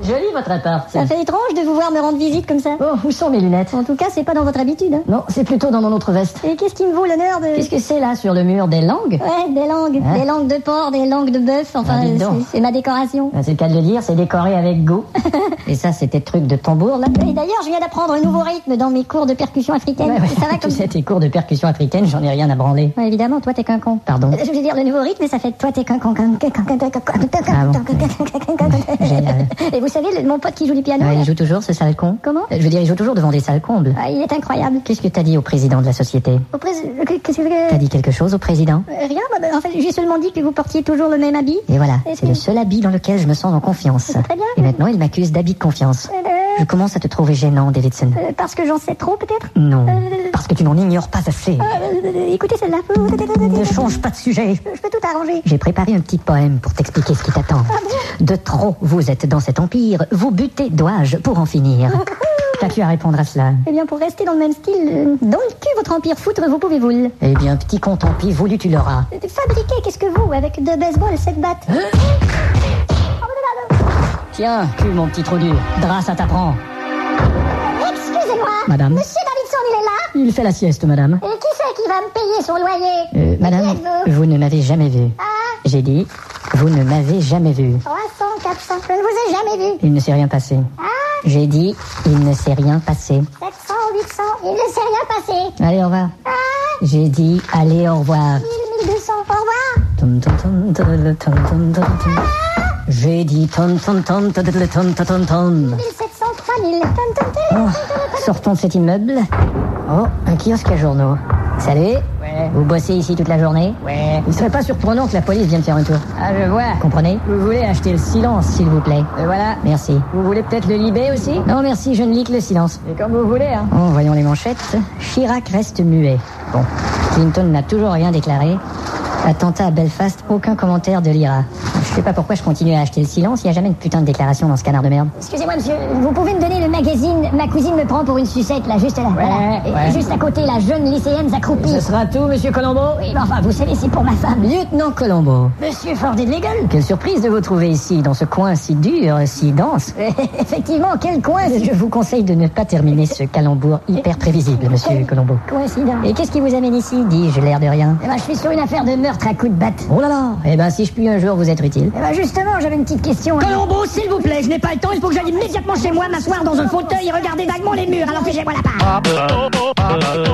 Joli votre appart. Ça fait étrange de vous voir me rendre visite comme ça. Oh, où sont mes lunettes? En tout cas, c'est pas dans votre habitude. Hein. Non, c'est plutôt dans mon autre veste. Et qu'est-ce qui me vaut l'honneur de... Qu'est-ce que c'est là sur le mur? Des langues? Ouais, des langues. Hein? Des langues de porc, des langues de bœuf. Enfin, dites donc. c'est ma décoration. C'est le cas de le dire, c'est décoré avec goût. Et ça, c'était truc de tambour, là? Et d'ailleurs, je viens d'apprendre un nouveau rythme dans mes cours de percussion africaine. Ouais, Ça va tu comme... sais, tes cours de percussion africaine, j'en ai rien à branler. Ouais, évidemment, toi, t'es qu'un con. Pardon? Je veux dire, le nouveau rythme, ça fait toi, t'es qu'un con. Ah bon. Génial. Et vous savez, mon pote qui joue du piano... Ouais, là, il joue toujours, ce sale con? Comment? Je veux dire, il joue toujours devant des salles combles. ah, il est incroyable. Qu'est-ce que t'as dit au président de la société? Qu'est-ce que... T'as dit quelque chose au président? Rien, en fait, j'ai seulement dit que vous portiez toujours le même habit. Et voilà, Et c'est puis- le seul habit dans lequel je me sens en confiance. C'est très bien. Et maintenant, il m'accuse d'habit de confiance. Je commence à te trouver gênant, Davidson. Parce que j'en sais trop, peut-être. Non, parce que tu n'en ignores pas assez. Écoutez celle-là. Ne change pas de sujet. Je peux tout arranger. J'ai préparé un petit poème pour t'expliquer ce qui t'attend. De trop, vous êtes dans cet empire. Vous butez, dois-je, pour en finir. Qu'as-tu à répondre à cela? Eh bien, pour rester dans le même style, dans le cul, votre empire foutre, vous pouvez-vous le... Eh bien, petit con, tant pis, voulu tu l'auras. Fabriquer, qu'est-ce que vous, avec deux baseball, 7 battes? Tiens, cul, mon petit trou dur. Drap, ça t'apprend. Excusez-moi. Madame. Monsieur Davidson, il est là? Il fait la sieste, madame. Et qui c'est qui va me payer son loyer? Madame, Qui êtes-vous? vous ne m'avez jamais vu. Ah, J'ai dit, vous ne m'avez jamais vu. 300, 400, je ne vous ai jamais vu. Il ne s'est rien passé. Ah, J'ai dit, il ne s'est rien passé. 700, 800, il ne s'est rien passé. Allez, au revoir. Ah, J'ai dit, allez, au revoir. 1000, 1200, au revoir. Tom, tom, tom, tom, tom, tom, tom, tom. J'ai dit tom, tom, tom, tom, tom, tom, tom, tom. 1700, 3000. Oh, sortons de cet immeuble. Oh, un kiosque à journaux. Salut. Ouais. Vous bossez ici toute la journée? Ouais. Il serait pas surprenant que la police vienne faire un tour. Ah, je vois. Comprenez? Vous voulez acheter le silence, s'il vous plaît. Voilà. Merci. Vous voulez peut-être le Libé aussi? Non, merci, je ne lis que le silence. Et comme vous voulez, hein. Oh, voyons les manchettes. Chirac reste muet. Bon. Clinton n'a toujours rien déclaré. Attentat à Belfast, aucun commentaire de l'IRA. Je sais pas pourquoi je continue à acheter le silence, il n'y a jamais une putain de déclaration dans ce canard de merde. Excusez-moi, monsieur, vous pouvez me donner le magazine Ma cousine me prend pour une sucette, là, juste là. voilà. Et ouais. juste à côté, la jeune lycéenne accroupie. Ce sera tout, monsieur Colombo? Oui, mais enfin, vous savez, c'est pour ma femme. Lieutenant Colombo. Monsieur Fordé de Legal. Quelle surprise de vous trouver ici, dans ce coin si dur, si dense. Effectivement, quel coin. Je vous conseille de ne pas terminer ce calembour hyper prévisible, monsieur Colombo. Coïncident. Et qu'est-ce qui vous amène ici, dis-je, l'air de rien? Eh ben, je suis sur une affaire de meurtre à coups de batte. Oh là là. Eh ben, si je puis un jour vous être utile. Eh ben, justement, j'avais une petite question. Colombo, s'il vous plaît, je n'ai pas le temps, il faut que j'aille immédiatement chez moi, m'asseoir dans un fauteuil et regarder vaguement les murs, alors que j'ai moi la part.